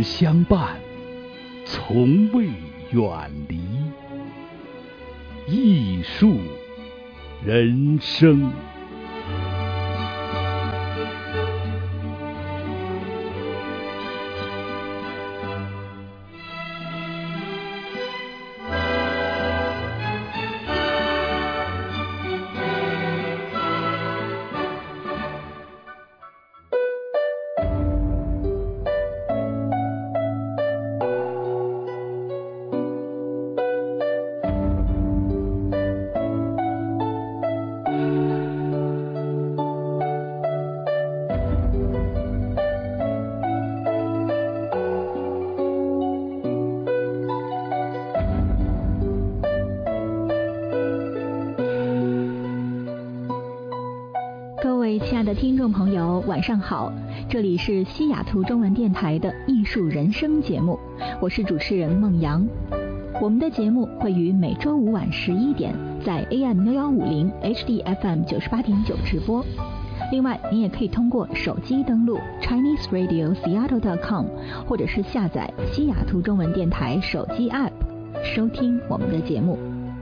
直相伴，从未远离。艺术人生。 亲爱的听众朋友，晚上好，这里是西雅图中文电台的艺术人生节目，我是主持人孟阳。我们的节目会于每周五晚11点在 AM6150 HDFM 98.9直播。另外，您也可以通过手机登录 ChineseRadioSeattle.com 或者是下载西雅图中文电台手机 App 收听我们的节目。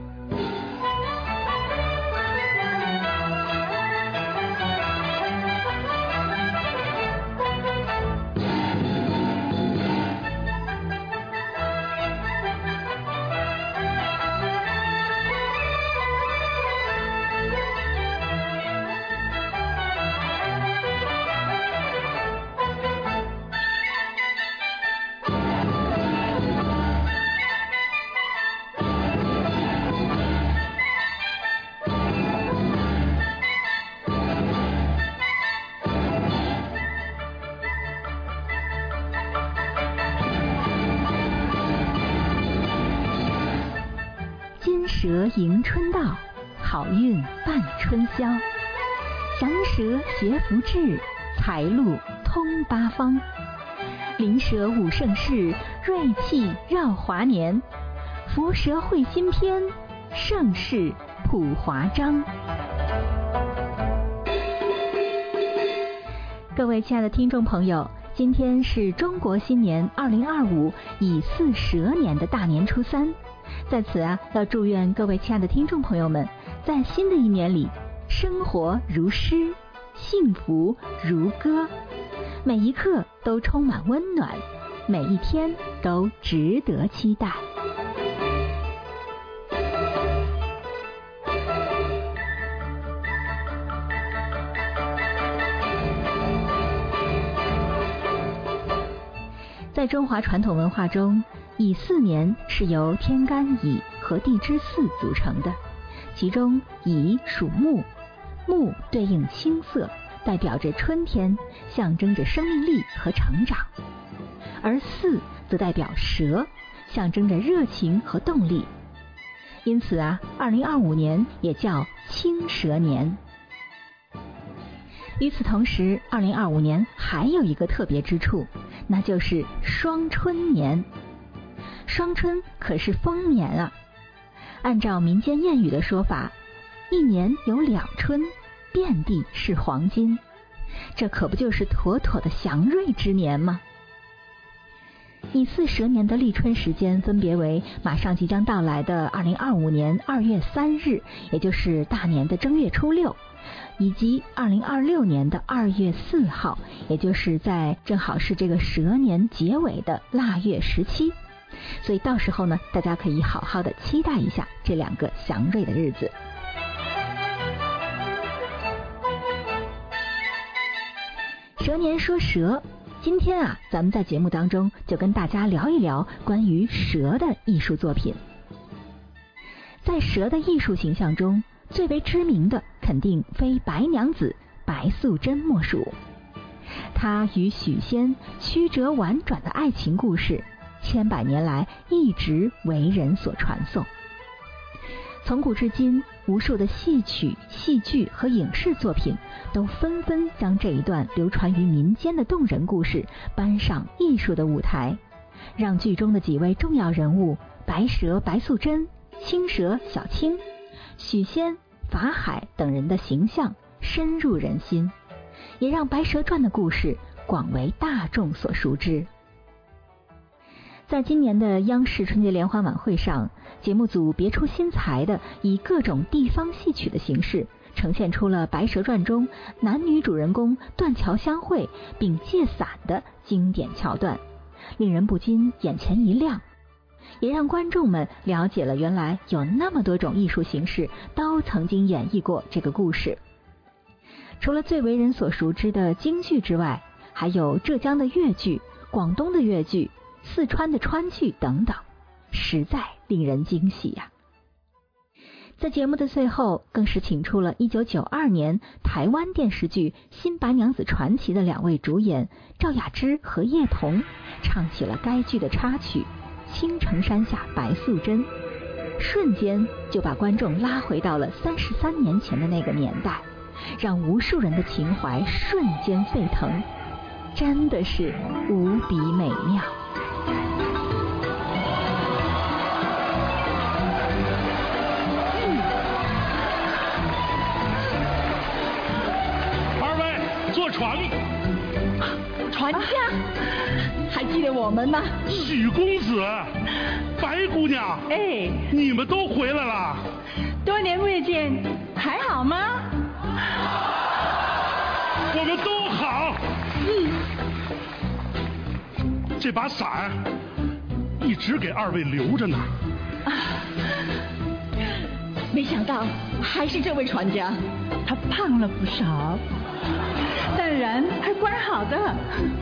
蛇迎春到，好运伴春宵。祥蛇携福至，财路通八方。灵蛇舞盛世，瑞气绕华年。福蛇会新篇，盛世谱华章。各位亲爱的听众朋友，今天是中国新年2025乙巳蛇年的大年初三。在此要祝愿各位亲爱的听众朋友们，在新的一年里，生活如诗，幸福如歌，每一刻都充满温暖，每一天都值得期待。在中华传统文化中，乙巳年是由天干乙和地支巳组成的，其中乙属木，木对应青色，代表着春天，象征着生命力和成长；而巳则代表蛇，象征着热情和动力。因此2025年也叫青蛇年。与此同时，2025年还有一个特别之处，那就是双春年。双春可是丰年啊！按照民间谚语的说法，一年有2春，遍地是黄金，这可不就是妥妥的祥瑞之年吗？乙巳蛇年的立春时间分别为马上即将到来的2025年2月3日，也就是大年的正月初6，以及2026年的2月4号，也就是正好是这个蛇年结尾的腊月17。所以到时候呢，大家可以好好的期待一下这2个祥瑞的日子。蛇年说蛇，今天咱们在节目当中就跟大家聊一聊关于蛇的艺术作品。在蛇的艺术形象中，最为知名的肯定非白娘子白素贞莫属。她与许仙曲折婉转的爱情故事，千百年来一直为人所传颂。从古至今，无数的戏曲、戏剧和影视作品都纷纷将这一段流传于民间的动人故事搬上艺术的舞台，让剧中的几位重要人物白蛇白素贞、青蛇小青、许仙、法海等人的形象深入人心，也让《白蛇传》的故事广为大众所熟知。 在今年的央视春节联欢晚会上，节目组别出心裁的以各种地方戏曲的形式，呈现出了《白蛇传》中男女主人公断桥相会并借伞的经典桥段，令人不禁眼前一亮，也让观众们了解了原来有那么多种艺术形式都曾经演绎过这个故事。除了最为人所熟知的京剧之外，还有浙江的粤剧、广东的粤剧、四川的川剧等等，实在令人惊喜呀。在节目的最后，更是请出了1992年台湾电视剧《新白娘子传奇》的2位主演赵雅芝和叶童，唱起了该剧的插曲《青城山下白素贞》，瞬间就把观众拉回到了33年前的那个年代，让无数人的情怀瞬间沸腾，真的是无比美妙。 坐船， 船家还记得我们吗？ 许公子，白姑娘， 哎， 你们都回来了， 多年未见，还好吗？ 我们都好。这把伞一直给2位留着呢。 没想到还是这位船家，他胖了不少，但人还怪好的。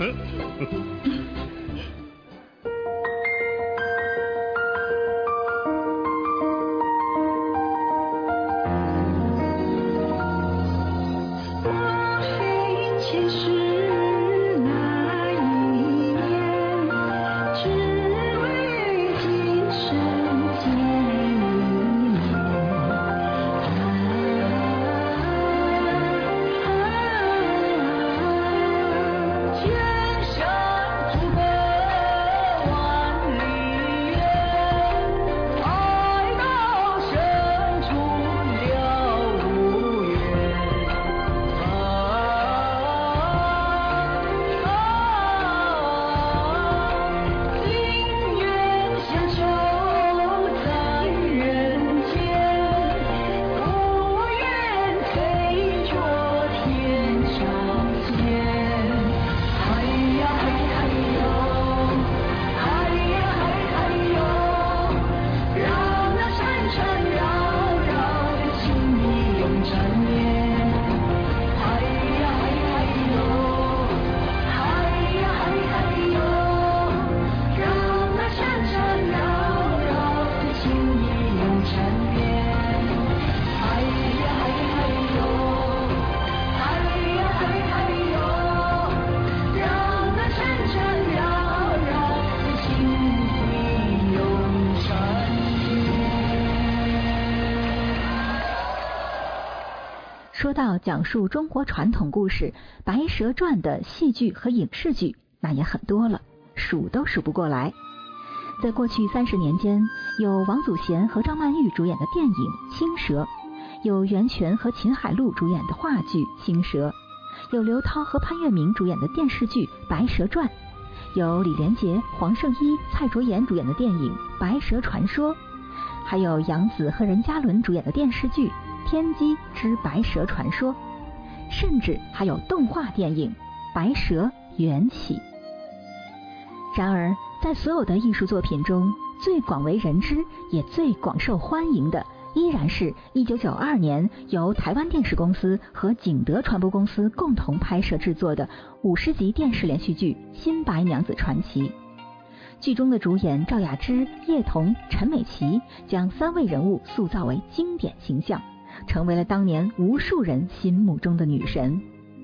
说到讲述中国传统故事《白蛇传》的戏剧和影视剧，那也很多了，数都数不过来。在过去30年间，有王祖贤和张曼玉主演的电影《青蛇》，有袁泉和秦海璐主演的话剧《青蛇》，有刘涛和潘粤明主演的电视剧《白蛇传》，有李连杰、黄圣依、蔡卓妍主演的电影《白蛇传说》，还有杨紫和任嘉伦主演的电视剧《天机之白蛇传说》，甚至还有动画电影《白蛇缘起》。然而，在所有的艺术作品中，最广为人知也最广受欢迎的，依然是1992年由台湾电视公司和景德传播公司共同拍摄制作的50集电视连续剧《新白娘子传奇》。剧中的主演赵雅芝、叶童、陈美琪将3位人物塑造为经典形象，成为了当年无数人心目中的女神。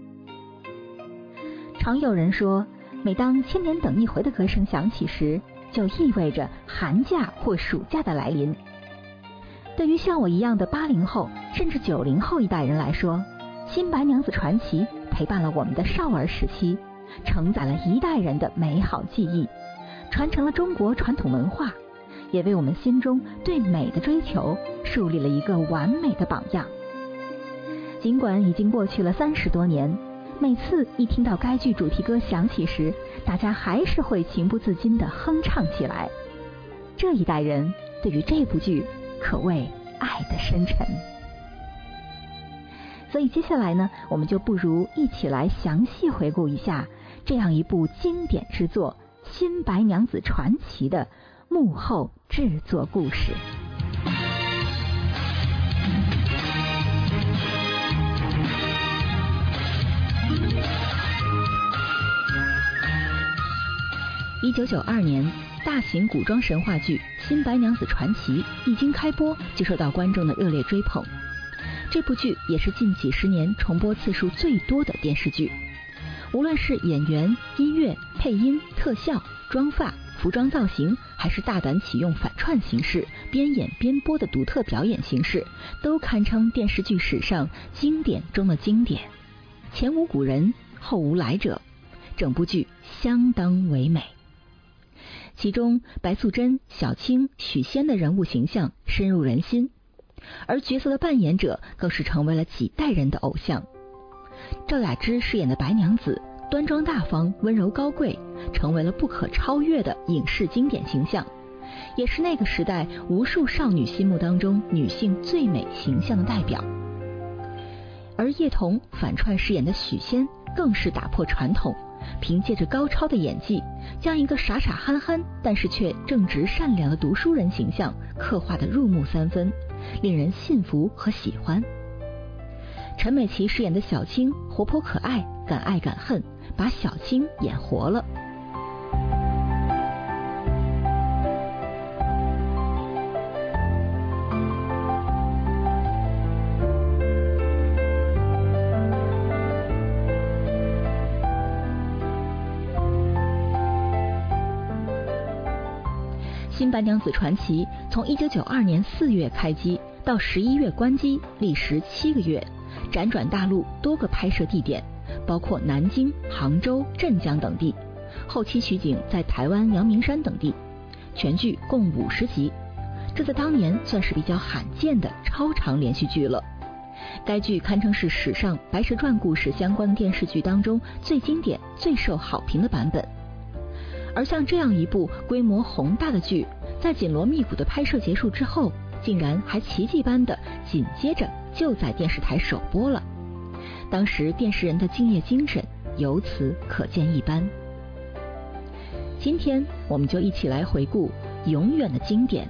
常有人说，每当千年等一回的歌声响起时，就意味着寒假或暑假的来临。对于像我一样的80后甚至90后一代人来说，新白娘子传奇陪伴了我们的少儿时期，承载了一代人的美好记忆，传承了中国传统文化，也为我们心中对美的追求树立了一个完美的榜样。尽管已经过去了30多年， 每次一听到该剧主题歌响起时，大家还是会情不自禁地哼唱起来。这一代人对于这部剧可谓爱得深沉。所以接下来呢，我们就不如一起来详细回顾一下这样一部经典之作《新白娘子传奇》的幕后制作故事。1992年，大型古装神话剧《新白娘子传奇》一经开播就受到观众的热烈追捧。这部剧也是近几十年重播次数最多的电视剧，无论是演员、音乐、配音、特效、妆发、服装造型，还是大胆启用反串形式边演边播的独特表演形式，都堪称电视剧史上经典中的经典，前无古人后无来者，整部剧相当唯美。其中白素贞、小青、许仙的人物形象深入人心，而角色的扮演者更是成为了几代人的偶像。赵雅芝饰演的白娘子端庄大方、温柔高贵，成为了不可超越的影视经典形象，也是那个时代无数少女心目当中女性最美形象的代表。而叶童反串饰演的许仙更是打破传统，凭借着高超的演技，将一个傻傻憨憨但是却正直善良的读书人形象刻画得入木三分，令人信服和喜欢。陈美琪饰演的小青活泼可爱，敢爱敢恨，把小青演活了。新白娘子传奇从1992年4月开机到11月关机，历时7个月，辗转大陆多个拍摄地点，包括南京、杭州、镇江等地，后期取景在台湾阳明山等地，全剧共50集，这在当年算是比较罕见的超长连续剧了。该剧堪称是史上白蛇传故事相关的电视剧当中最经典、最受好评的版本。而像这样一部规模宏大的剧，在紧锣密鼓的拍摄结束之后，竟然还奇迹般的紧接着就在电视台首播了。当时电视人的敬业精神由此可见一斑。今天我们就一起来回顾永远的经典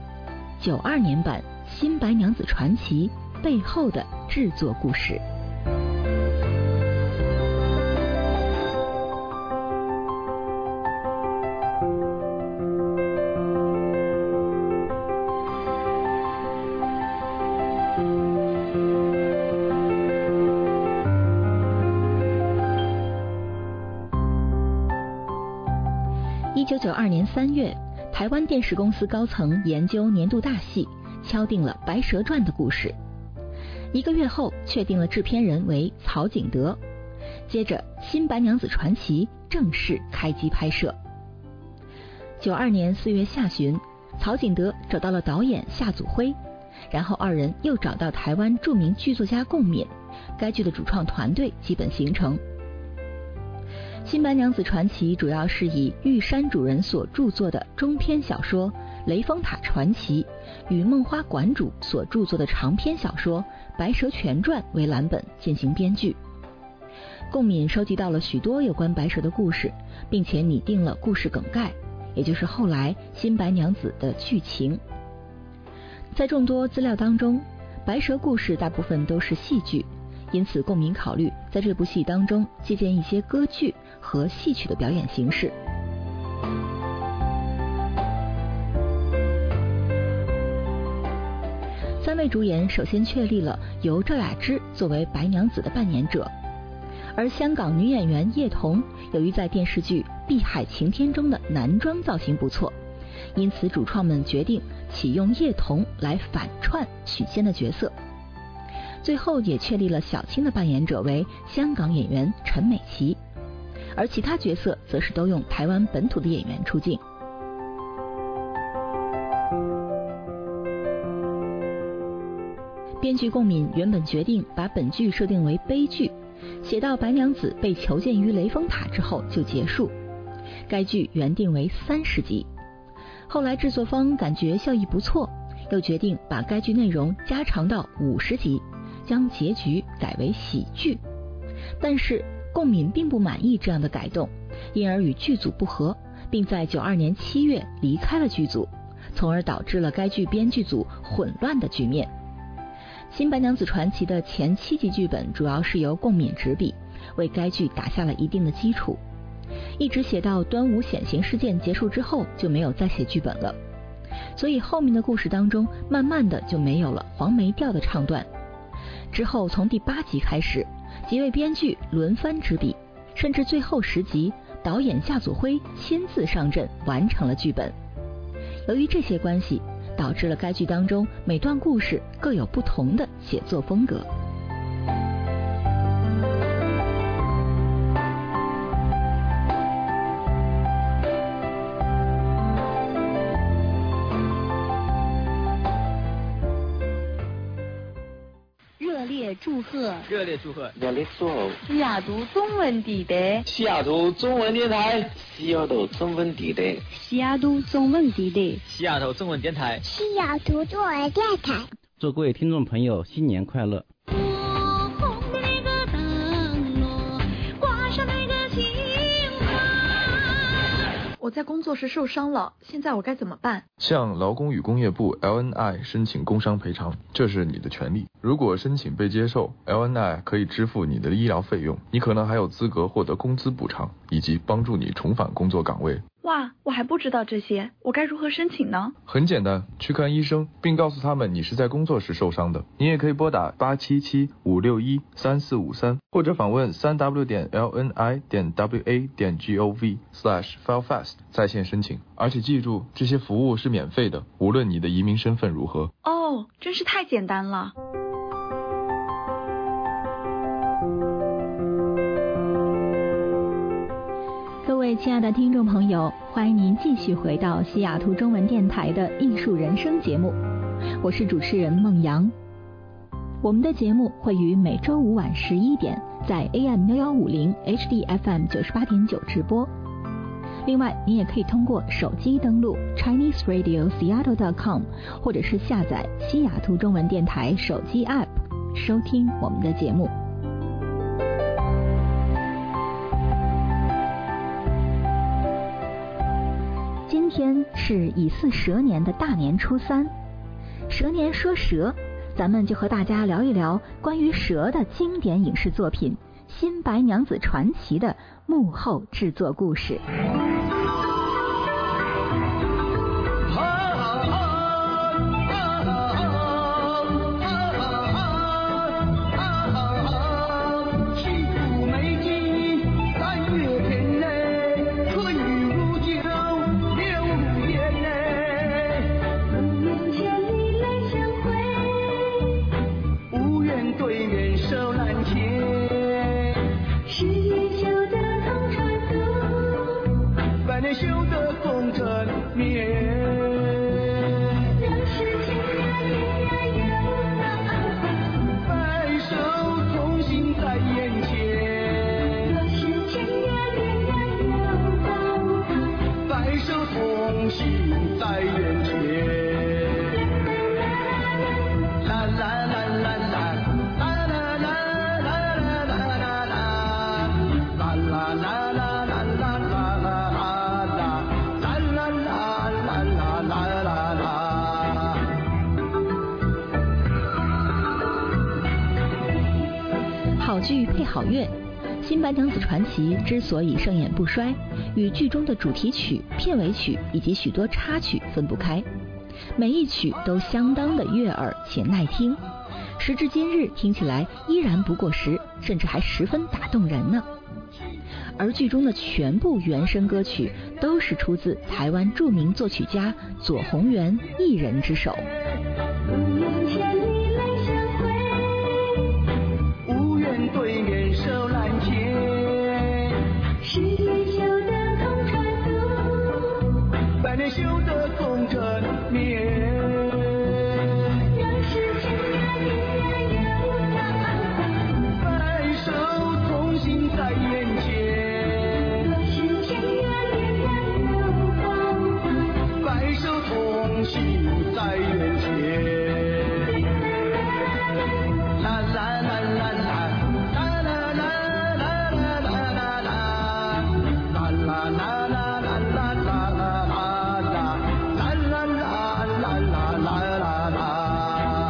92年版《新白娘子传奇》背后的制作故事。1992年3月，台湾电视公司高层研究年度大戏，敲定了《白蛇传》的故事。1个月后，确定了制片人为曹景德。接着，《新白娘子传奇》正式开机拍摄。92年4月下旬，曹景德找到了导演夏祖辉，然后二人又找到台湾著名剧作家贡敏，该剧的主创团队基本形成。新白娘子传奇主要是以玉山主人所著作的中篇小说《雷峰塔传奇》与梦花馆主所著作的长篇小说《白蛇全传》为蓝本进行编剧。贡敏收集到了许多有关白蛇的故事，并且拟定了故事梗概，也就是后来新白娘子的剧情。在众多资料当中，白蛇故事大部分都是戏剧，因此贡敏考虑在这部戏当中借鉴一些歌剧和戏曲的表演形式。3位主演首先确立了由赵雅芝作为白娘子的扮演者，而香港女演员叶童由于在电视剧《碧海晴天》中的男装造型不错，因此主创们决定启用叶童来反串许仙的角色。最后也确立了小青的扮演者为香港演员陈美琪，而其他角色则是都用台湾本土的演员出镜。编剧贡敏原本决定把本剧设定为悲剧， 写到白娘子被囚禁于雷峰塔之后就结束。该剧原定为30集，后来制作方感觉效益不错，又决定把该剧内容加长到50集，将结局改为喜剧。但是贡敏并不满意这样的改动，因而与剧组不和，并在92年7月离开了剧组，从而导致了该剧编剧组混乱的局面。新白娘子传奇的前7集剧本主要是由贡敏执笔，为该剧打下了一定的基础，一直写到端午显形事件结束之后就没有再写剧本了，所以后面的故事当中慢慢的就没有了黄梅调的唱段。之后从第8集开始，几位编剧轮番执笔，甚至最后10集导演夏祖辉亲自上阵完成了剧本。由于这些关系，导致了该剧当中每段故事各有不同的写作风格。 热烈祝贺！ 热烈祝贺！ 热烈祝贺！ 西雅图中文电台， 西雅图中文电台，西雅图中文电台， 西雅图中文电台， 西雅图中文电台， 西雅图中文电台。 祝各位听众朋友新年快乐！ 我在工作时受伤了，现在我该怎么办？ 向劳工与工业部 LNI 申请工伤赔偿，这是你的权利。如果申请被接受， LNI 可以支付你的医疗费用，你可能还有资格获得工资补偿，以及帮助你重返工作岗位。 哇，我还不知道这些，我该如何申请呢？ 很简单，去看医生，并告诉他们你是在工作时受伤的。你也可以拨打877-561-3453，或者访问3w.lni.wa.gov/filefast 在线申请。而且记住，这些服务是免费的，无论你的移民身份如何。 哦，真是太简单了。 各位亲爱的听众朋友，欢迎您继续回到西雅图中文电台的艺术人生节目，我是主持人孟阳。我们的节目会于每周五晚11点在 AM1150 HDFM 98.9直播。另外，您也可以通过手机登录 ChineseRadioSeattle.com 或者是下载西雅图中文电台手机 App 收听我们的节目。今天是乙巳蛇年的大年初3，蛇年说蛇，咱们就和大家聊一聊关于蛇的经典影视作品《新白娘子传奇》的幕后制作故事。好剧配好乐，《新白娘子传奇》之所以盛演不衰，与剧中的主题曲、片尾曲以及许多插曲分不开，每一曲都相当的悦耳且耐听，时至今日听起来依然不过时，甚至还十分打动人呢。而剧中的全部原声歌曲都是出自台湾著名作曲家左宏元一人之手。 对面手拦牵，十年修得同船渡，百年修得共枕眠。让世间的恋人有答案，白首在眼前。啦啦啦啦啦，啦啦啦啦啦啦啦啦，啦啦啦啦啦啦啦啦啦，啦啦啦啦啦啦。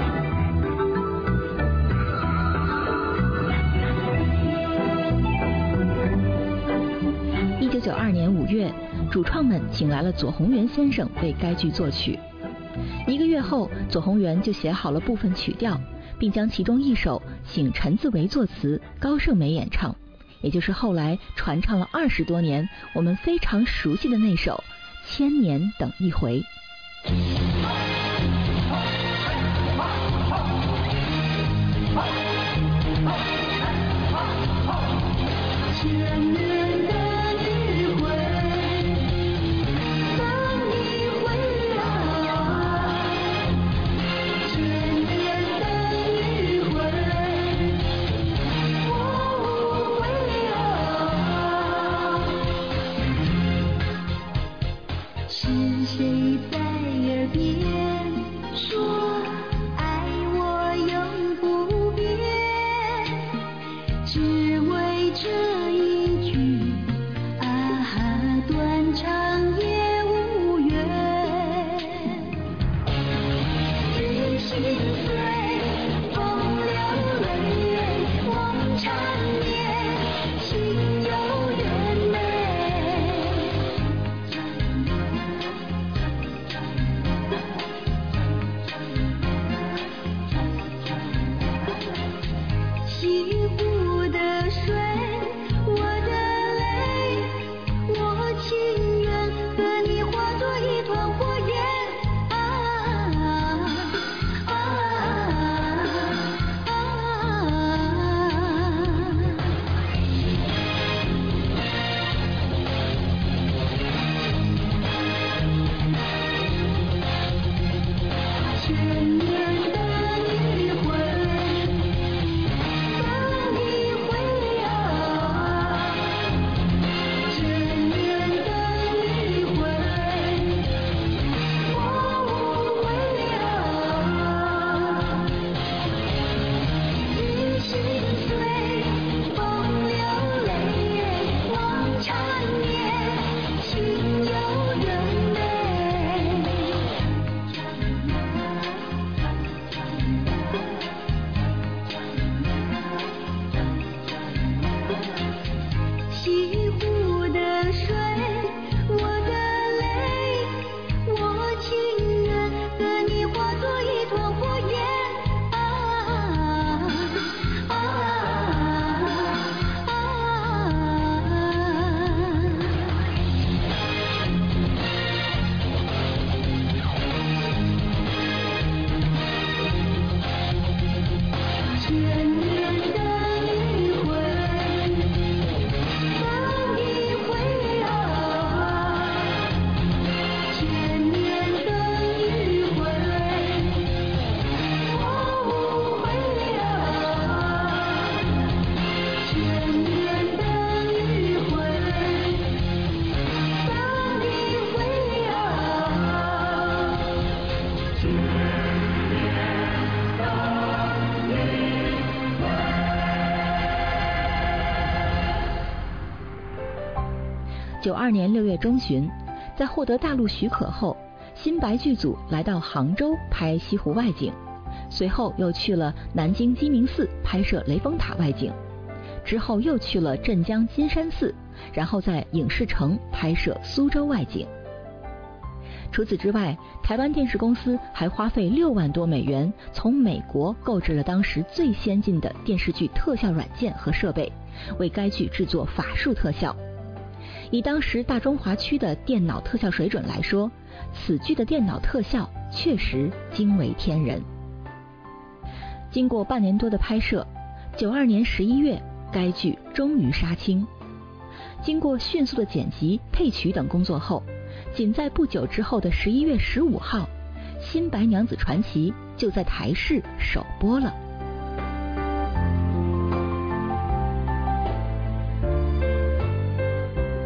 1992年5月，主创们请来了左宏元先生为该剧作曲。1个月后，左宏元就写好了部分曲调，并将其中一首请陈自为作词，高胜美演唱，也就是后来传唱了20多年，我们非常熟悉的那首《千年等一回》。92年6月中旬，在获得大陆许可后，新白剧组来到杭州拍西湖外景，随后又去了南京鸡鸣寺拍摄雷峰塔外景，之后又去了镇江金山寺，然后在影视城拍摄苏州外景。除此之外，台湾电视公司还花费6万多美元从美国购置了当时最先进的电视剧特效软件和设备，为该剧制作法术特效。以当时大中华区的电脑特效水准来说，此剧的电脑特效确实惊为天人。经过半年多的拍摄，92年11月，该剧终于杀青。经过迅速的剪辑、配曲等工作后，仅在不久之后的11月15号，《新白娘子传奇》就在台视首播了。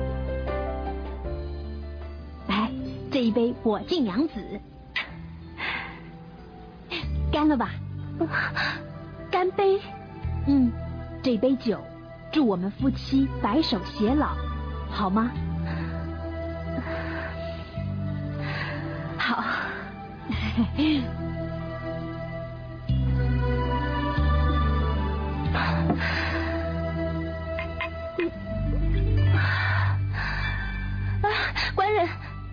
来，这一杯我敬娘子。 干了吧，干杯。这杯酒，祝我们夫妻白首偕老，好吗？好。官人。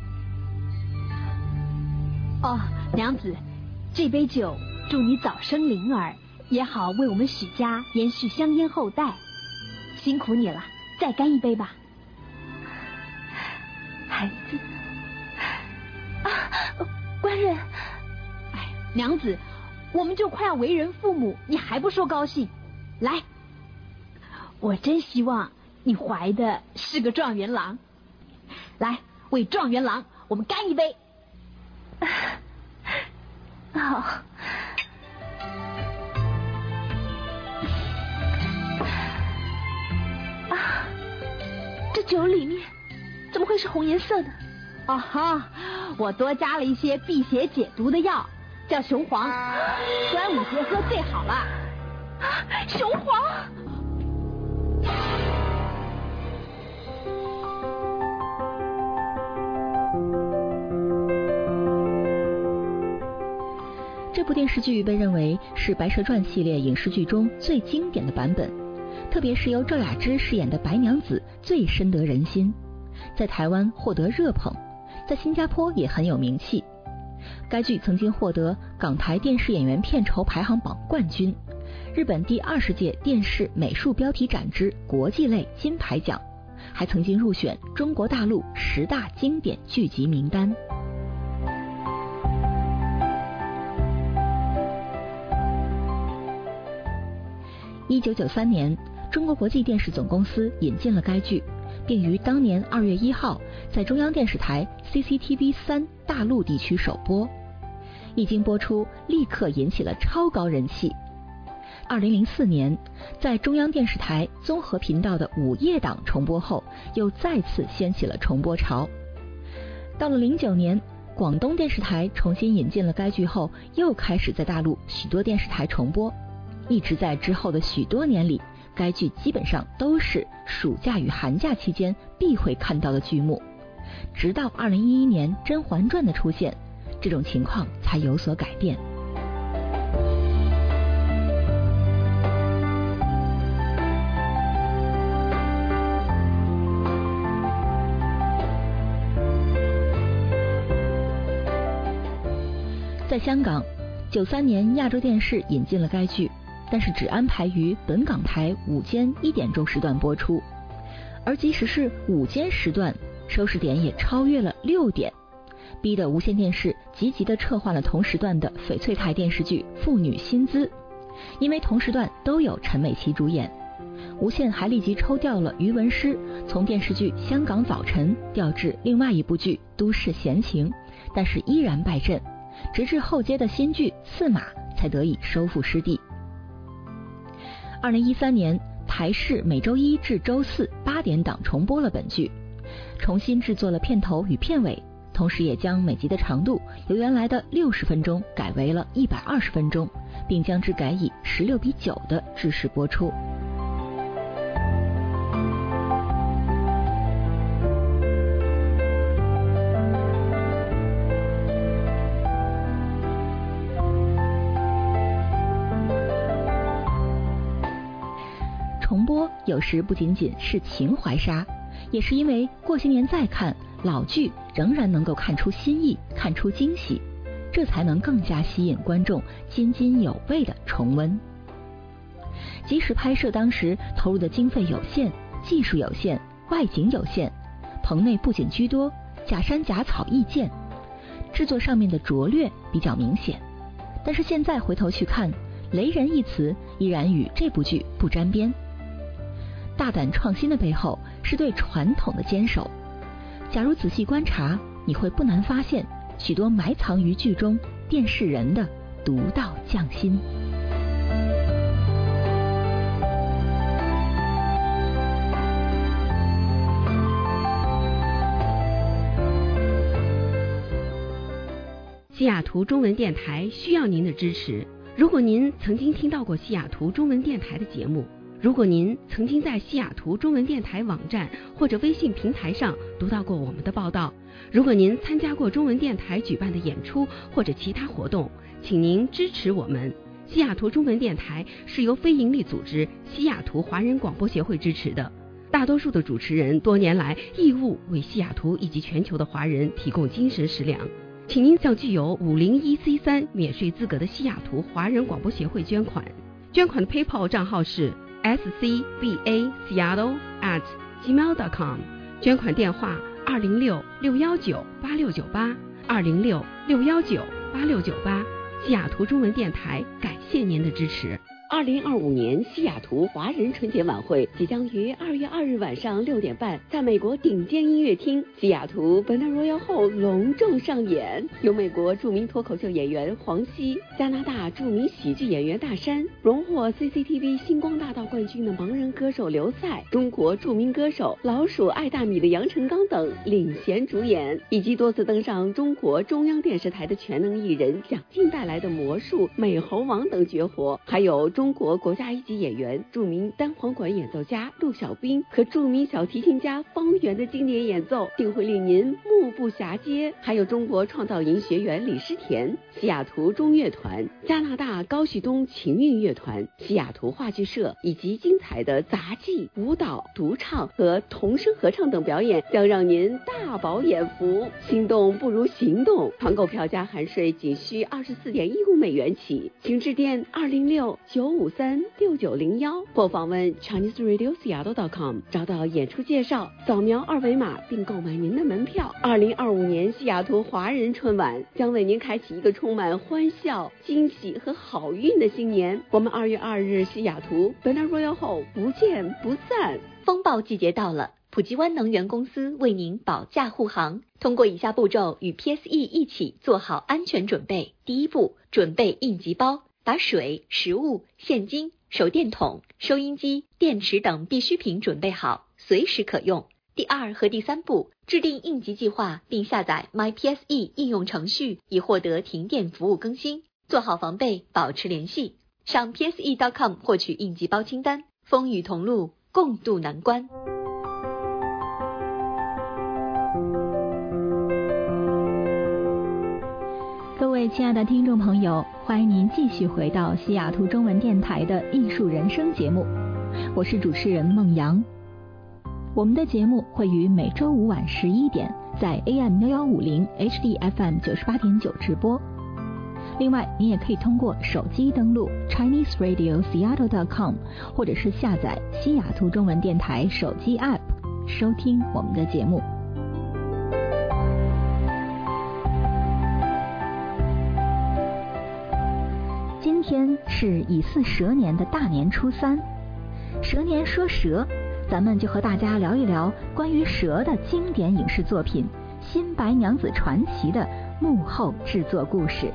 哦，娘子，这杯酒祝你早生灵儿，也好为我们许家延续香烟后代。辛苦你了，再干一杯吧。孩子。官人。哎，娘子，我们就快要为人父母，你还不说高兴？来，我真希望你怀的是个状元郎。来，为状元郎我们干一杯。好。这酒里面怎么会是红颜色的？哦哈，我多加了一些辟邪解毒的药，叫雄黄，端午节喝最好了。雄黄。 这部电视剧被认为是《白蛇传》系列影视剧中最经典的版本，特别是由赵雅芝饰演的白娘子最深得人心，在台湾获得热捧，在新加坡也很有名气。该剧曾经获得港台电视演员片酬排行榜冠军，日本第20届电视美术标题展之国际类金牌奖，还曾经入选中国大陆10大经典剧集名单。1993年，中国国际电视总公司引进了该剧，并于当年2月1号在中央电视台 CCTV3 大陆地区首播。一经播出，立刻引起了超高人气。2004年，在中央电视台综合频道的午夜档重播后，又再次掀起了重播潮。到了09年，广东电视台重新引进了该剧后，又开始在大陆许多电视台重播。一直在之后的许多年里，该剧基本上都是暑假与寒假期间必会看到的剧目。直到2011年《甄嬛传》的出现，这种情况才有所改变。在香港，93年亚洲电视引进了该剧，但是只安排于本港台午间1点钟时段播出，而即使是午间时段，收视点也超越了6点，逼得无线电视积极地撤换了同时段的翡翠台电视剧《妇女薪资》，因为同时段都有陈美琪主演。无线还立即抽调了于文诗，从电视剧《香港早晨》调至另外一部剧《都市闲情》，但是依然败阵，直至后接的新剧《驷马》才得以收复失地。2013年，台视每周一至周四8点档重播了本剧，重新制作了片头与片尾，同时也将每集的长度由原来的60分钟改为了120分钟，并将之改以16:9的制式播出。重播有时不仅仅是情怀杀，也是因为过些年再看老剧仍然能够看出新意，看出惊喜，这才能更加吸引观众津津有味的重温。即使拍摄当时投入的经费有限，技术有限，外景有限，棚内布景居多，假山假草易见，制作上面的拙劣比较明显，但是现在回头去看，雷人一词依然与这部剧不沾边。大胆创新的背后是对传统的坚守，假如仔细观察，你会不难发现许多埋藏于剧中电视人的独到匠心。 西雅图中文电台需要您的支持。如果您曾经听到过西雅图中文电台的节目，如果您曾经在西雅图中文电台网站或者微信平台上读到过我们的报道，如果您参加过中文电台举办的演出或者其他活动，请您支持我们。西雅图中文电台是由非营利组织西雅图华人广播协会支持的，大多数的主持人多年来义务为西雅图以及全球的华人提供精神食粮。请您向具有501C3免税资格的西雅图华人广播协会捐款。捐款的 PayPal 账号是 scbaseattle@gmail.com， 捐款电话206-619-8698 206-619-8698。西雅图中文电台感谢您的支持。2025年西雅图华人春节晚会即将于2月2日晚上6点半在美国顶尖音乐厅西雅图 Bernard Royal Hall 隆重上演，由美国著名脱口秀演员黄西、加拿大著名喜剧演员大山、荣获 CCTV 星光大道冠军的盲人歌手刘赛、中国著名歌手老鼠爱大米的杨成刚等领衔主演，以及多次登上中国中央电视台的全能艺人蒋劲带来的魔术、美猴王等绝活，还有中国国家一级演员、著名单簧管演奏家陆小兵和著名小提琴家方圆的经典演奏，定会令您目不暇接。还有中国创造营学员李诗田、西雅图中乐团、加拿大高旭东情韵乐团、西雅图话剧社以及精彩的杂技、舞蹈、独唱和童声合唱等表演，将让您大饱眼福。心动不如行动，团购票价含税仅需24.15美元起，请致电206-953-6901或访问 ChineseRadioSeattle.com 找到演出介绍，扫描二维码并购买您的门票。2025年西雅图华人春晚将为您开启一个充满欢笑、惊喜和好运的新年。我们2月2日西雅图 Bernard Royal Hall 不见不散。 风暴季节到了，普吉湾能源公司为您保驾护航，通过以下步骤与 PSE 一起做好安全准备。第一步，准备应急包，把水、食物、现金、手电筒、收音机、电池等必需品准备好，随时可用。第二和第三步，制定应急计划并下载 MyPSE 应用程序，以获得停电服务更新。做好防备，保持联系。上 PSE.com 获取应急包清单。风雨同路，共度难关。各位亲爱的听众朋友，欢迎您继续回到西雅图中文电台的艺术人生节目，我是主持人孟阳。我们的节目会于每周五晚11点在 AM1150 HDFM 98.9直播。另外，您也可以通过手机登录 ChineseRadioSeattle.com 或者是下载西雅图中文电台手机 App 收听我们的节目。今天是乙巳蛇年的大年初3，蛇年说蛇，咱们就和大家聊一聊关于蛇的经典影视作品《新白娘子传奇》的幕后制作故事。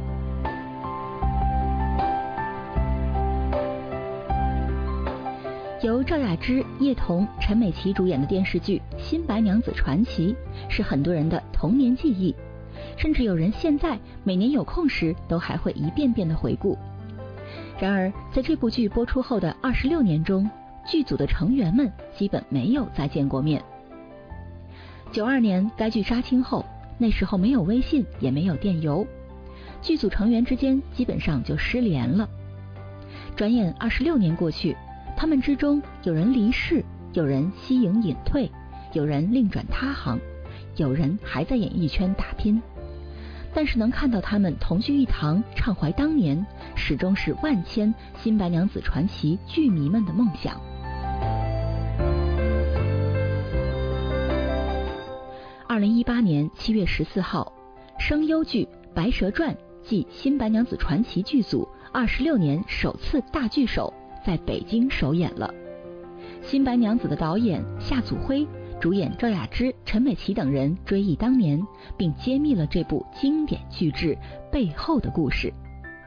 由赵雅芝、叶童、陈美琪主演的电视剧《新白娘子传奇》是很多人的童年记忆，甚至有人现在每年有空时都还会一遍遍的回顾。然而在这部剧播出后的26年中，剧组的成员们基本没有再见过面。92年该剧杀青后，那时候没有微信也没有电邮，剧组成员之间基本上就失联了。转眼26年过去，他们之中有人离世，有人息影隐退，有人另转他行，有人还在演艺圈打拼。但是能看到他们同聚一堂畅怀当年，始终是万千新白娘子传奇剧迷们的梦想。2018年7月14号，声优剧《白蛇传》暨新白娘子传奇剧组26年首次大聚首在北京首演了。新白娘子的导演夏祖辉，主演赵雅芝、陈美琪等人追忆当年，并揭秘了这部经典巨制背后的故事。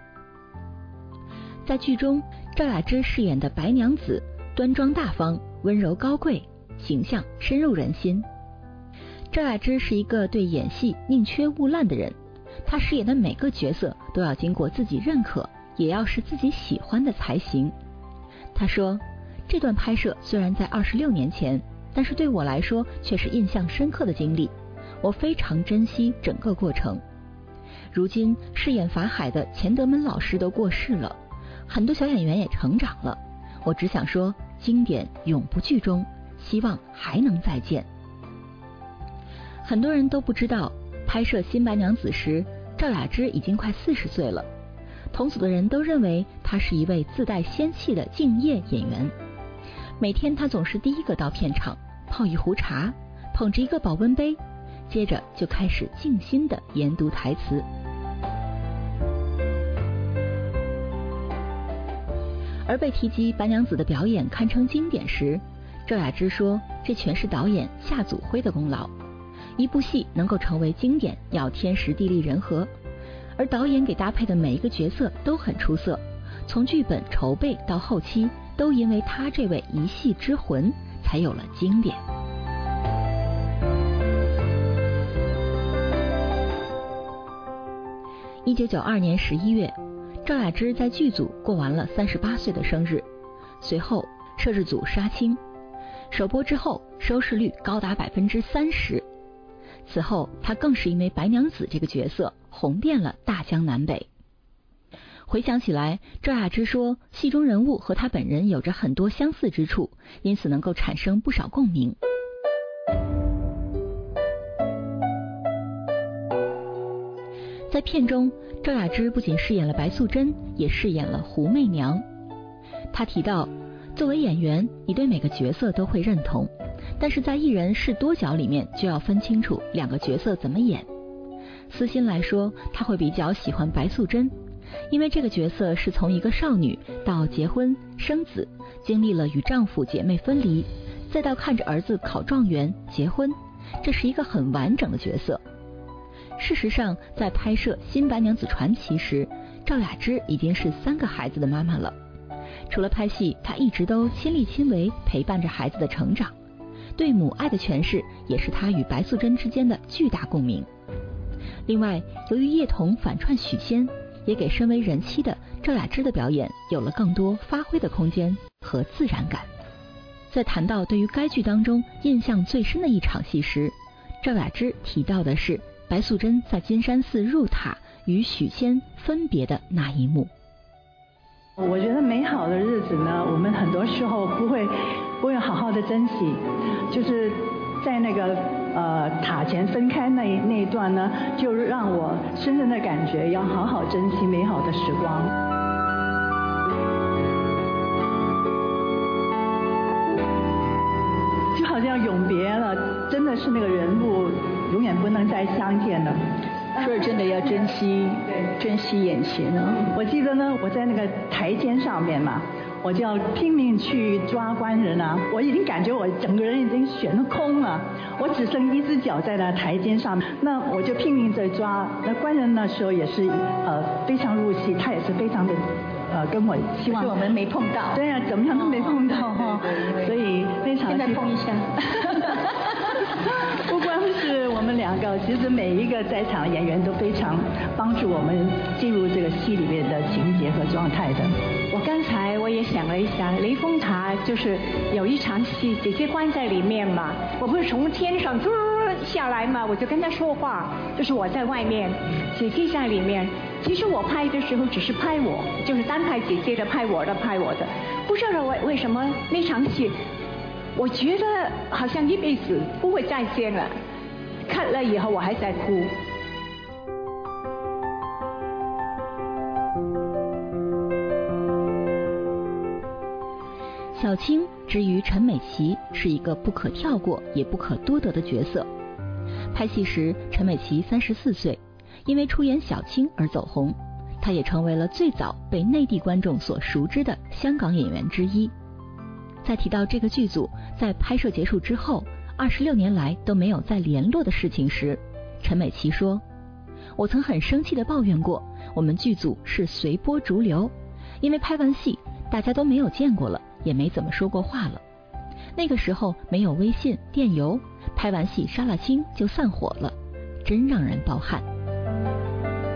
在剧中，赵雅芝饰演的白娘子端庄大方、温柔高贵，形象深入人心。赵雅芝是一个对演戏宁缺毋滥的人， 他饰演的每个角色都要经过自己认可，也要是自己喜欢的才行。他说，这段拍摄虽然在26年前，但是对我来说却是印象深刻的经历，我非常珍惜整个过程。如今饰演法海的钱德门老师都过世了，很多小演员也成长了，我只想说，经典永不剧终，希望还能再见。很多人都不知道，拍摄《新白娘子》时，赵雅芝已经快40岁了。同组的人都认为她是一位自带仙气的敬业演员。每天她总是第一个到片场，泡一壶茶，捧着一个保温杯，接着就开始静心地研读台词。而被提及白娘子的表演堪称经典时，赵雅芝说，这全是导演夏祖辉的功劳。一部戏能够成为经典，要天时地利人和，而导演给搭配的每一个角色都很出色，从剧本筹备到后期，都因为他这位一戏之魂，才有了经典。1992年11月，赵雅芝在剧组过完了38岁的生日，随后摄制组杀青，首播之后收视率高达30%。此后她更是因为白娘子这个角色红遍了大江南北。回想起来，赵雅芝说，戏中人物和她本人有着很多相似之处，因此能够产生不少共鸣。在片中，赵雅芝不仅饰演了白素贞，也饰演了胡媚娘。她提到，作为演员，你对每个角色都会认同，但是在一人饰多角里面，就要分清楚两个角色怎么演。私心来说，她会比较喜欢白素贞，因为这个角色是从一个少女到结婚生子，经历了与丈夫姐妹分离，再到看着儿子考状元结婚，这是一个很完整的角色。事实上，在拍摄《新白娘子传奇》时，赵雅芝已经是3个孩子的妈妈了。除了拍戏，她一直都亲力亲为陪伴着孩子的成长，对母爱的诠释也是她与白素贞之间的巨大共鸣。另外，由于叶童反串许仙，也给身为人妻的赵雅芝的表演有了更多发挥的空间和自然感。在谈到对于该剧当中印象最深的一场戏时，赵雅芝提到的是白素贞在金山寺入塔与许仙分别的那一幕。 我觉得美好的日子呢，我们很多时候不会好好的珍惜，就是在那个塔前分开那一段呢，就让我深深的感觉要好好珍惜美好的时光。就好像永别了，真的是那个人物永远不能再相见了。 所以真的要珍惜眼前啊！ 我记得呢，我在那个台阶上面嘛，我就要拼命去抓官人啊！我已经感觉我整个人已经悬空了，我只剩一只脚在那台阶上，那我就拼命在抓。那官人那时候也是非常入戏，他也是非常的跟我希望。 可是我们没碰到。 对呀，怎么样都没碰到哈，所以非常。 现在碰一下。 不光是我们2个，其实每一个在场演员都非常帮助我们进入这个戏里面的情节和状态的。 我刚才我也想了一下，雷峰塔就是有一场戏，姐姐关在里面嘛，我不是从天上下来嘛，我就跟她说话，就是我在外面，姐姐在里面。其实我拍的时候只是拍我，就是单拍姐姐的，拍我的，不知道为什么那场戏。我觉得好像一辈子不会再见了，看了以后我还在哭。 小青之于陈美琪是一个不可跳过也不可多得的角色。拍戏时，陈美琪34岁，因为出演小青而走红，她也成为了最早被内地观众所熟知的香港演员之一。在提到这个剧组在拍摄结束之后26年来都没有再联络的事情时，陈美琪说，我曾很生气地抱怨过，我们剧组是随波逐流，因为拍完戏大家都没有见过了，也没怎么说过话了。那个时候没有微信电邮，拍完戏杀了青就散伙了，真让人抱憾。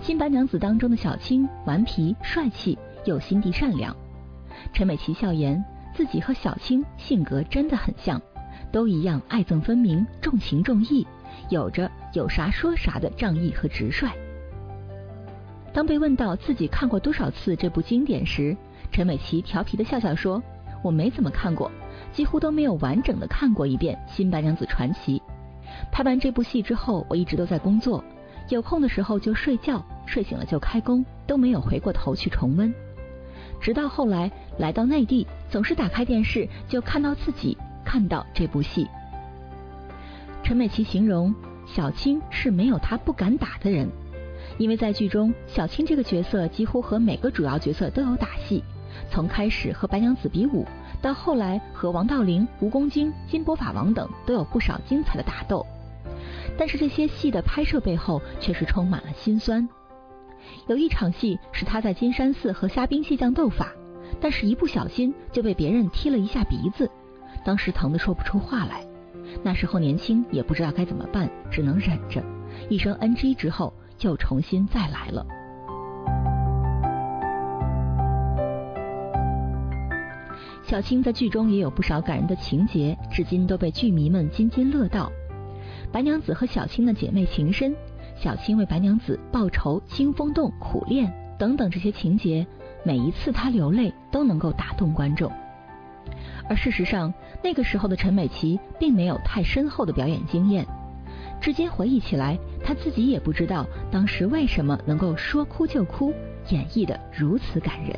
新白娘子当中的小青顽皮帅气又心地善良。陈美琪笑言自己和小青性格真的很像，都一样爱憎分明，重情重义，有着有啥说啥的仗义和直率。当被问到自己看过多少次这部经典时，陈美琪调皮的笑笑说，我没怎么看过，几乎都没有完整的看过一遍《新白娘子传奇》。拍完这部戏之后，我一直都在工作，有空的时候就睡觉，睡醒了就开工，都没有回过头去重温。直到后来来到内地，总是打开电视就看到自己看到这部戏。陈美琪形容小青是没有她不敢打的人，因为在剧中小青这个角色几乎和每个主要角色都有打戏，从开始和白娘子比武，到后来和王道陵、蜈蚣精、金波法王等都有不少精彩的打斗。但是这些戏的拍摄背后却是充满了辛酸。有一场戏是他在金山寺和虾兵蟹将斗法，但是一不小心就被别人踢了一下鼻子，当时疼得说不出话来。那时候年轻也不知道该怎么办，只能忍着，一声 NG 之后又重新再来了。小青在剧中也有不少感人的情节，至今都被剧迷们津津乐道。白娘子和小青的姐妹情深，小青为白娘子报仇、清风洞、苦练等等这些情节，每一次她流泪都能够打动观众。而事实上，那个时候的陈美琪并没有太深厚的表演经验，至今回忆起来，她自己也不知道当时为什么能够说哭就哭，演绎得如此感人。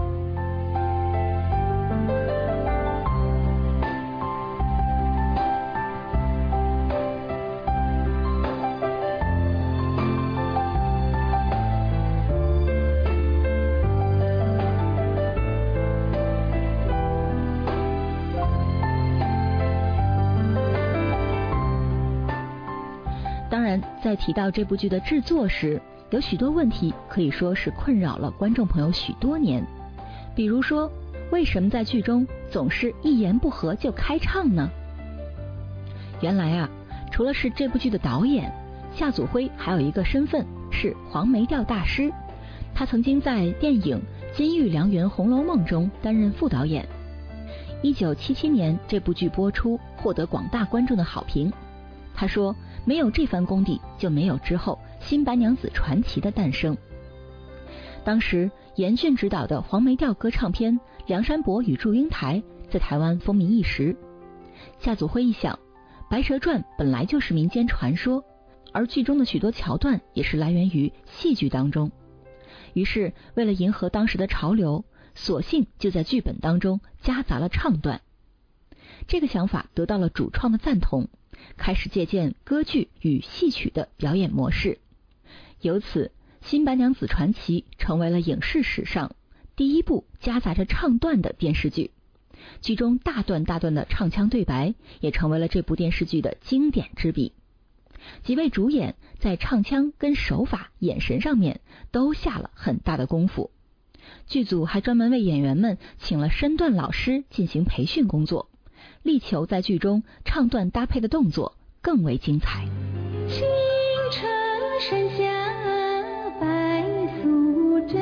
当然，在提到这部剧的制作时，有许多问题可以说是困扰了观众朋友许多年。比如说，为什么在剧中总是一言不合就开唱呢？原来啊，除了是这部剧的导演，夏祖辉还有一个身份是黄梅调大师。他曾经在电影《金玉良缘红楼梦》中担任副导演。1977年这部剧播出，获得广大观众的好评。他说，没有这番功底，就没有之后新白娘子传奇的诞生。当时严俊执导的黄梅调歌唱片《梁山伯与祝英台》在台湾风靡一时。夏祖辉一想，白蛇传本来就是民间传说，而剧中的许多桥段也是来源于戏剧当中，于是为了迎合当时的潮流，索性就在剧本当中夹杂了唱段。这个想法得到了主创的赞同，开始借鉴歌剧与戏曲的表演模式，由此新白娘子传奇成为了影视史上第一部夹杂着唱段的电视剧。剧中大段大段的唱腔对白也成为了这部电视剧的经典之笔。几位主演在唱腔跟手法、眼神上面都下了很大的功夫，剧组还专门为演员们请了身段老师进行培训工作，力求在剧中唱段搭配的动作更为精彩。 青城山下白素贞，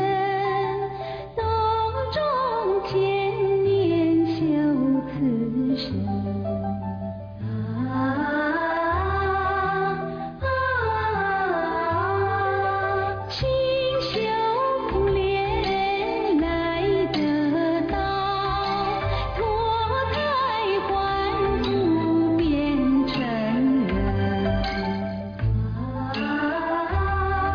洞中千年修此身。清秀苦练来得到，脱胎换骨变成人。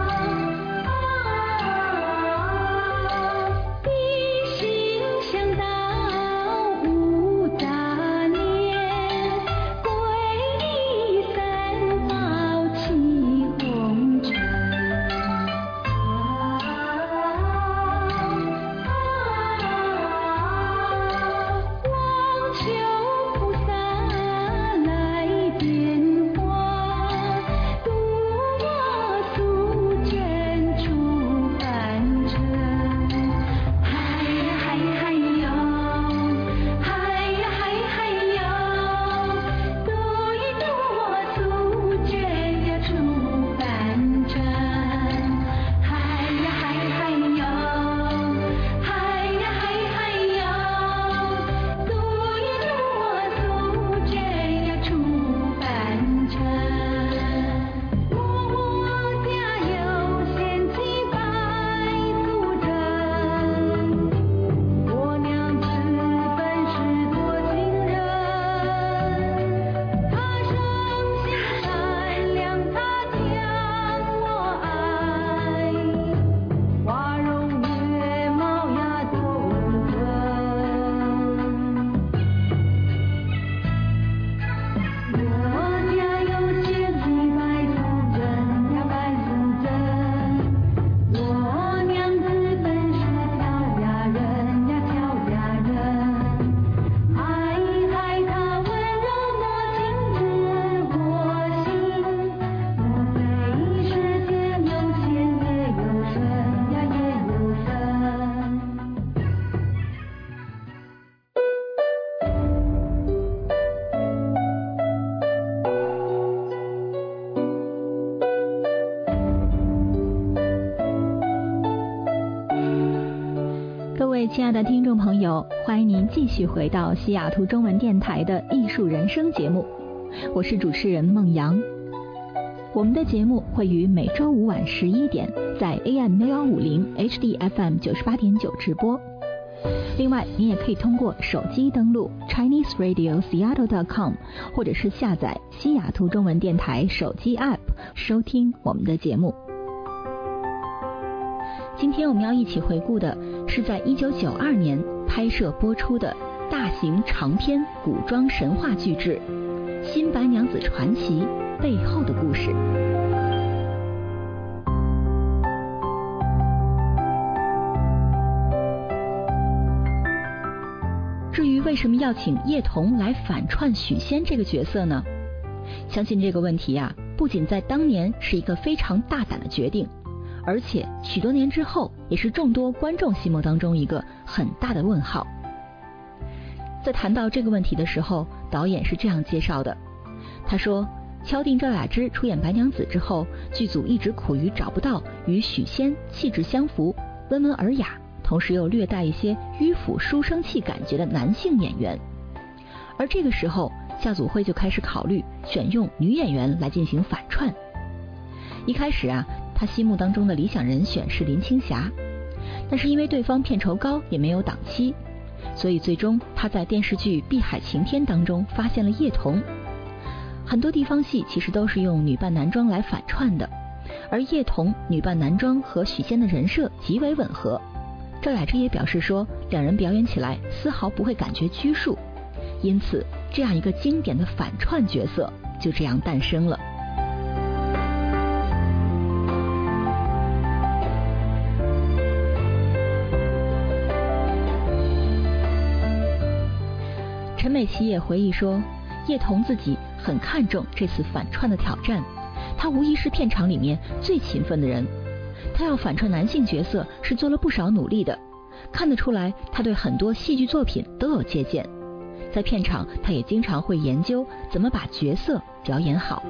亲爱的听众朋友，欢迎您继续回到西雅图中文电台的艺术人生节目，我是主持人孟阳。我们的节目会于每周五晚11点在 AM 6150 HDFM 98.9直播。另外，你也可以通过手机登录 ChineseRadioSeattle.com 或者是下载西雅图中文电台手机 App 收听我们的节目。今天我们要一起回顾的是在1992年拍摄播出的大型长篇古装神话巨制《新白娘子传奇》背后的故事。至于为什么要请叶童来反串许仙这个角色呢？相信这个问题啊，不仅在当年是一个非常大胆的决定，而且许多年之后也是众多观众心目当中一个很大的问号。在谈到这个问题的时候，导演是这样介绍的，他说敲定赵雅芝出演白娘子之后，剧组一直苦于找不到与许仙气质相符、温文尔雅，同时又略带一些迂腐书生气感觉的男性演员。而这个时候夏祖辉就开始考虑选用女演员来进行反串。一开始啊，他心目当中的理想人选是林青霞，但是因为对方片酬高也没有档期，所以最终他在电视剧《碧海晴天》当中发现了叶童。很多地方戏其实都是用女扮男装来反串的，而叶童女扮男装和许仙的人设极为吻合。赵雅芝也表示说，两人表演起来丝毫不会感觉拘束，因此这样一个经典的反串角色就这样诞生了。陈美琪也回忆说，叶童自己很看重这次反串的挑战，他无疑是片场里面最勤奋的人。他要反串男性角色是做了不少努力的，看得出来他对很多戏剧作品都有借鉴。在片场他也经常会研究怎么把角色表演好。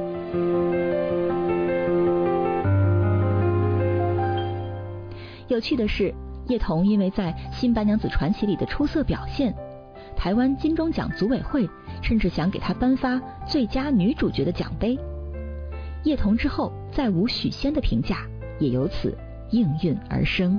有趣的是，叶童因为在《新白娘子传奇》里的出色表现，台湾金钟奖组委会甚至想给她颁发最佳女主角的奖杯。叶童之后再无许仙的评价，也由此应运而生。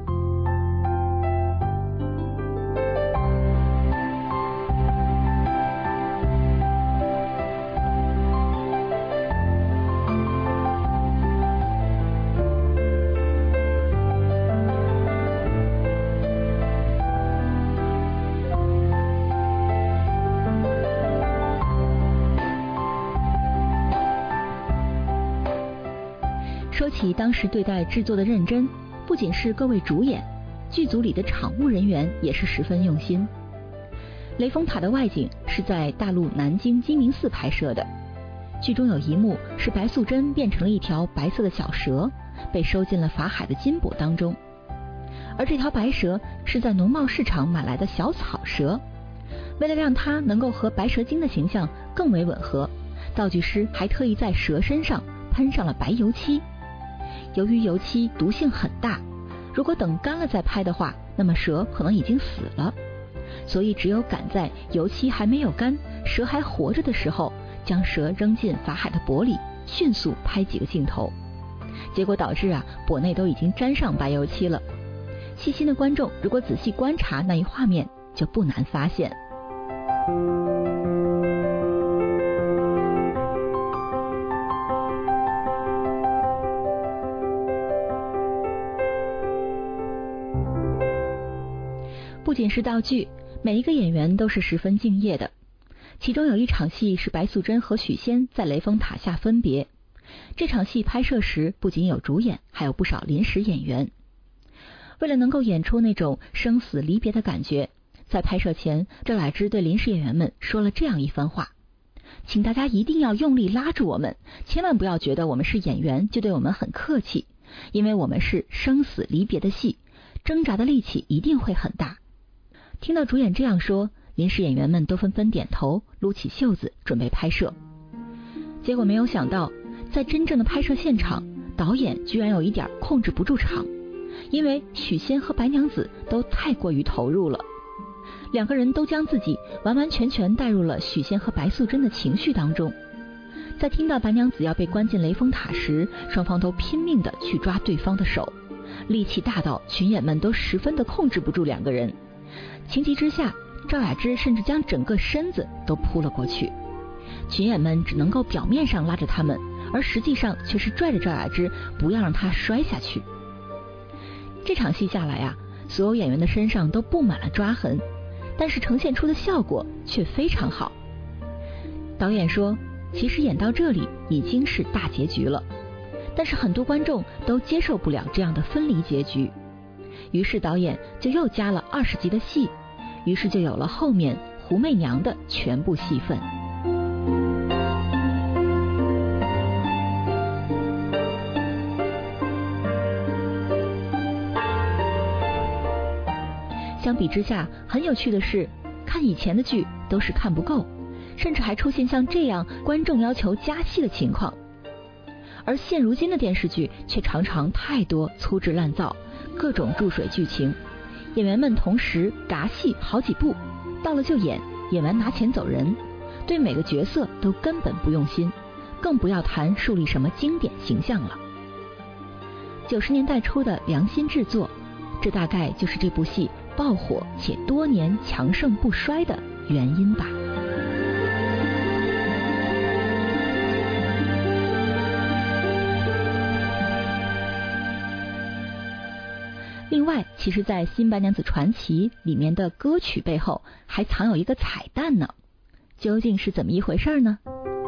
说起当时对待制作的认真，不仅是各位主演，剧组里的场务人员也是十分用心。雷峰塔的外景是在大陆南京鸡鸣寺拍摄的，剧中有一幕是白素贞变成了一条白色的小蛇，被收进了法海的金钵当中。而这条白蛇是在农贸市场买来的小草蛇，为了让它能够和白蛇精的形象更为吻合，道具师还特意在蛇身上喷上了白油漆。由于油漆毒性很大，如果等干了再拍的话，那么蛇可能已经死了，所以只有赶在油漆还没有干，蛇还活着的时候，将蛇扔进法海的钵里，迅速拍几个镜头。结果导致钵内都已经沾上白油漆了。细心的观众如果仔细观察那一画面，就不难发现。不仅是道具，每一个演员都是十分敬业的。其中有一场戏是白素贞和许仙在雷峰塔下分别。这场戏拍摄时不仅有主演，还有不少临时演员。为了能够演出那种生死离别的感觉，在拍摄前，赵雅芝对临时演员们说了这样一番话：请大家一定要用力拉住我们，千万不要觉得我们是演员就对我们很客气，因为我们是生死离别的戏，挣扎的力气一定会很大。听到主演这样说，临时演员们都纷纷点头，撸起袖子准备拍摄。结果没有想到，在真正的拍摄现场，导演居然有一点控制不住场， 因为许仙和白娘子都太过于投入了，两个人都将自己完完全全带入了许仙和白素贞的情绪当中。在听到白娘子要被关进雷峰塔时，双方都拼命地去抓对方的手，力气大到群演们都十分的控制不住两个人。情急之下，赵雅芝甚至将整个身子都扑了过去，群演们只能够表面上拉着他们，而实际上却是拽着赵雅芝不要让她摔下去。这场戏下来啊，所有演员的身上都布满了抓痕，但是呈现出的效果却非常好。导演说，其实演到这里已经是大结局了，但是很多观众都接受不了这样的分离结局，于是导演就又加了20集的戏，于是就有了后面胡媚娘的全部戏份。相比之下，很有趣的是，看以前的剧都是看不够，甚至还出现像这样观众要求加戏的情况。而现如今的电视剧却常常太多粗制滥造，各种注水剧情，演员们同时嘎戏好几部，到了就演，演完拿钱走人，对每个角色都根本不用心，更不要谈树立什么经典形象了。90年代初的良心制作，这大概就是这部戏爆火且多年强盛不衰的原因吧。另外，其实在《新白娘子传奇》里面的歌曲背后还藏有一个彩蛋呢，究竟是怎么一回事呢？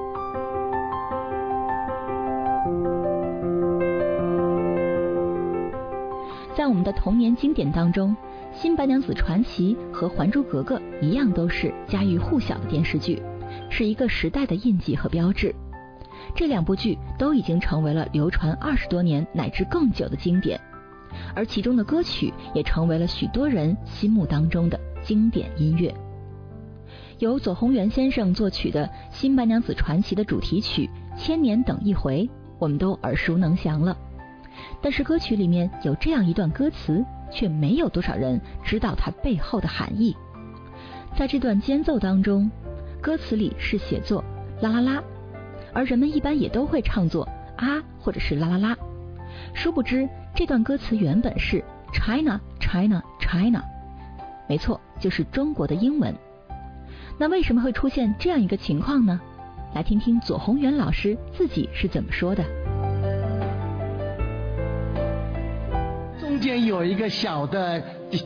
在我们的童年经典当中，《新白娘子传奇》和《还珠格格》一样都是家喻户晓的电视剧，是一个时代的印记和标志。这两部剧都已经成为了流传20多年乃至更久的经典，而其中的歌曲也成为了许多人心目当中的经典音乐。由左宏元先生作曲的《新白娘子传奇》的主题曲《千年等一回》，我们都耳熟能详了。但是歌曲里面有这样一段歌词，却没有多少人知道它背后的含义。在这段间奏当中，歌词里是写作啦啦啦，而人们一般也都会唱作啊或者是啦啦啦。殊不知这段歌词原本是 China China China， 没错，就是中国的英文。那为什么会出现这样一个情况呢？来听听左宏元老师自己是怎么说的。 中间有一个小的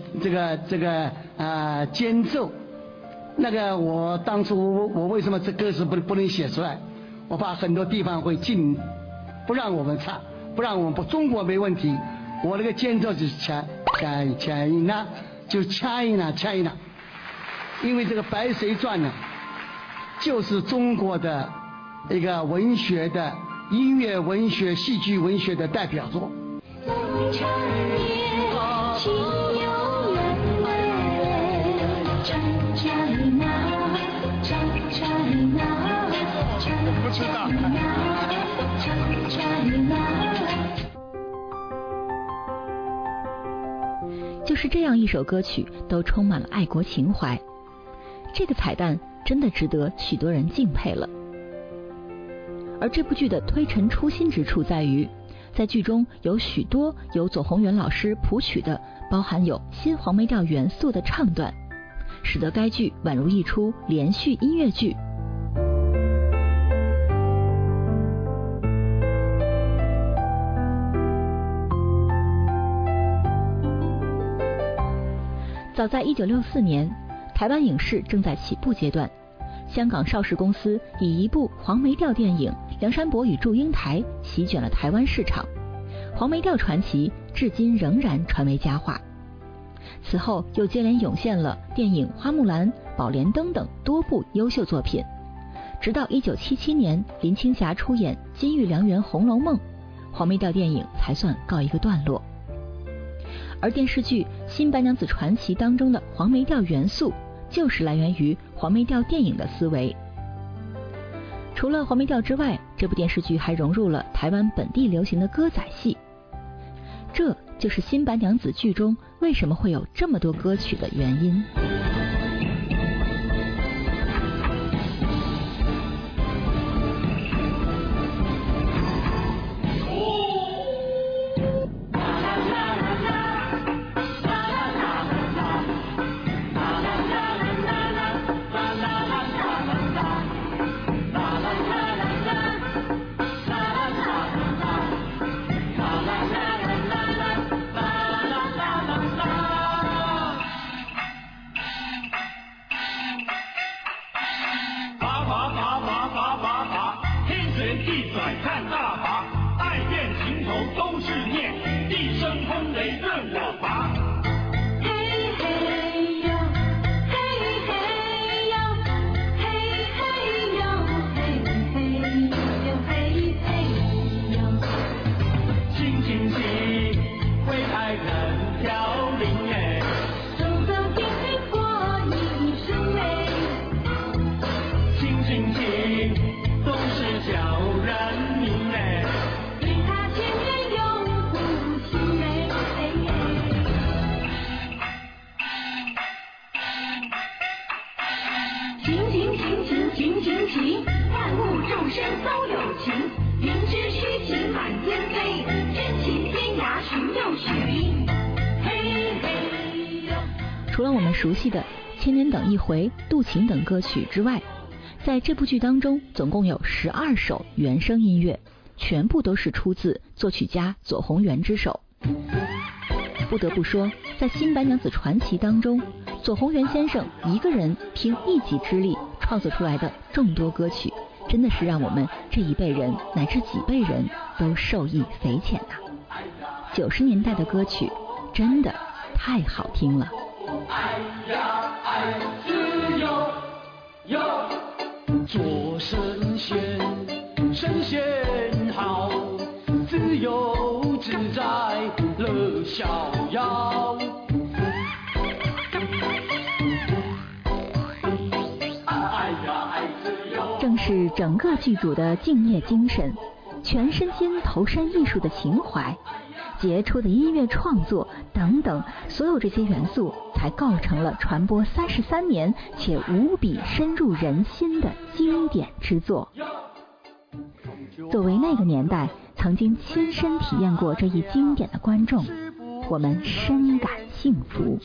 间奏，那个我当初我为什么这歌词不能写出来？我怕很多地方会禁，不让我们唱，不让我们播。中国没问题，我那个间奏就是China，就是 China， 因为这个《白蛇传》呢，就是中国的一个文学的音乐文学、戏剧文学的代表作。 不知道。 就是这样一首歌曲都充满了爱国情怀，这个彩蛋真的值得许多人敬佩了。而这部剧的推陈出新之处在于，在剧中有许多由左宏元老师谱曲的包含有新黄梅调元素的唱段，使得该剧宛如一出连续音乐剧。早在1964年，台湾影视正在起步阶段，香港邵氏公司以一部黄梅调电影《梁山伯与祝英台》席卷了台湾市场，黄梅调传奇至今仍然传为佳话。此后又接连涌现了电影《花木兰》《宝莲灯》等多部优秀作品，直到1977年林青霞出演《金玉良缘·红楼梦》，黄梅调电影才算告一个段落。而电视剧《新白娘子传奇》当中的黄梅调元素，就是来源于黄梅调电影的思维。除了黄梅调之外，这部电视剧还融入了台湾本地流行的歌仔戏。 这就是《新白娘子》剧中为什么会有这么多歌曲的原因。除了我们熟悉的《千年等一回》《渡情》等歌曲之外，在这部剧当中总共有12首原声音乐，全部都是出自作曲家左宏元之手。不得不说，在《新白娘子传奇》当中，左宏元先生一个人凭一己之力创作出来的众多歌曲，真的是让我们这一辈人乃至几辈人都受益匪浅呐。90年代的歌曲真的太好听了。 爱呀爱，自由有做神仙，神仙好，自由自在乐逍遥。爱呀爱，自由。 正是整个剧组的敬业精神，全身心投身艺术的情怀，杰出的音乐创作等等，所有这些元素才构成了传播33年且无比深入人心的经典之作。作为那个年代曾经亲身体验过这一经典的观众，我们深感幸福。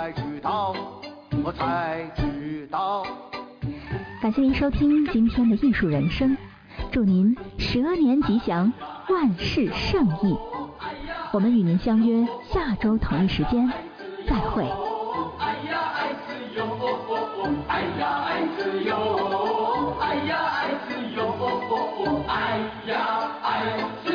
感谢您收听今天的艺术人生，祝您蛇年吉祥，万事胜意。我们与您相约下周同一时间，再会。 哎呀爱自由，哎呀爱自由，哎呀爱自由，哎呀爱自由。